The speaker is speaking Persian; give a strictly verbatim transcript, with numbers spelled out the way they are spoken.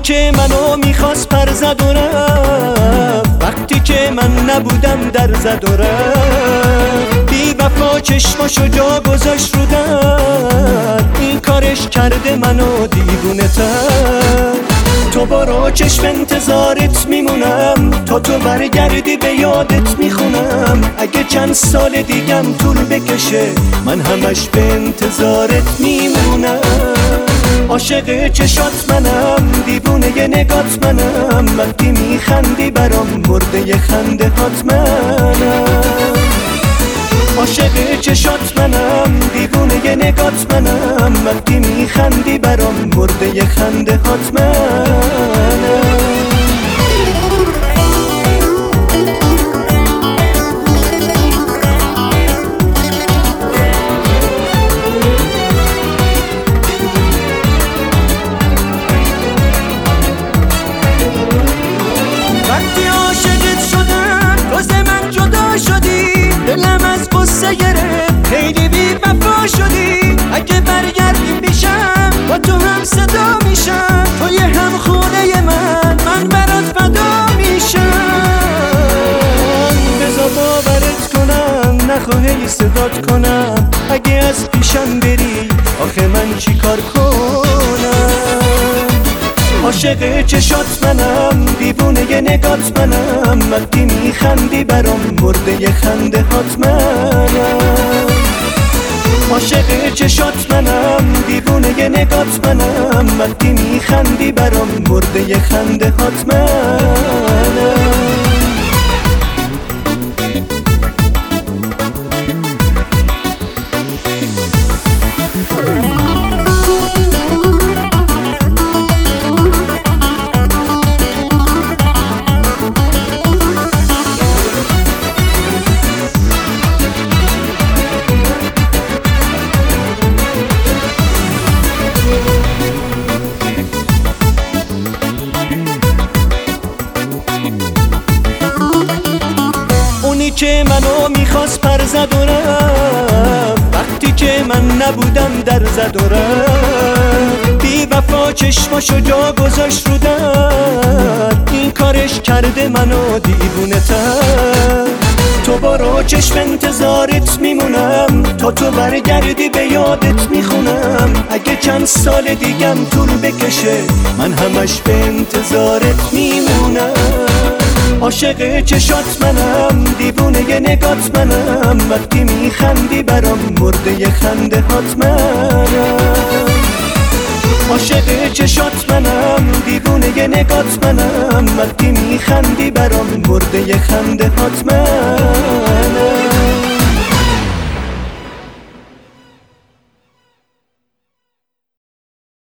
که منو میخواست پر زد و رفت، وقتی که من نبودم در زد و رفت. بی وفا چشماشو جا گذاشت رو در، این کارش کرده منو دیوونه تر. تو برو چشم انتظارت میمونم، تا تو برگردی به یادت میخونم. اگه چند سال دیگم طول بکشه من همش به انتظارت میمونم. عاشق چشات منم، دیوونه ی نگات منم، وقتی میخندی برام مرده ی خنده هات منم. عاشق چشات منم، دیوونه ی نگات منم، وقتی میخندی برام مرده ی خنده هات منم. وقتی عاشقت شدم روز من جدا شدی، دلم از قصه گرفت خیلی بی وفا شدی. اگه برگردی پیشم با تو هم صدا میشم، توی هم خونه من من برات فدا میشم. بذار باورت کنم، نخواهی صدات کنم. اگه از پیشم بری آخه من چی کار کنم؟ عاشق چشات منم، دیوونه ی نگات منم، وقتی میخندی برام مرده ی خنده هات منم. عاشق چشات منم، دیوونه ی نگات منم، وقتی میخندی برام مرده ی خنده هات منم. اونی که منو میخواست پر زد و رفت، وقتی که من نبودم در زد و رفت. بی وفا چشماشو جا گذاشت رو در، این کارش کرده منو دیوونه تر. تو برو چشم انتظارت میمونم، تا تو برگردی به یادت میخونم. اگه چند سال دیگم طول بکشه من همش به انتظارت میمونم. عاشق چشات منم، دیوونه ی نگات منم، وقتی میخندی برام مرده ی خنده هات منم. عاشق چشات منم، دیوونه ی نگات منم، وقتی میخندی برام مرده ی خنده هات منم.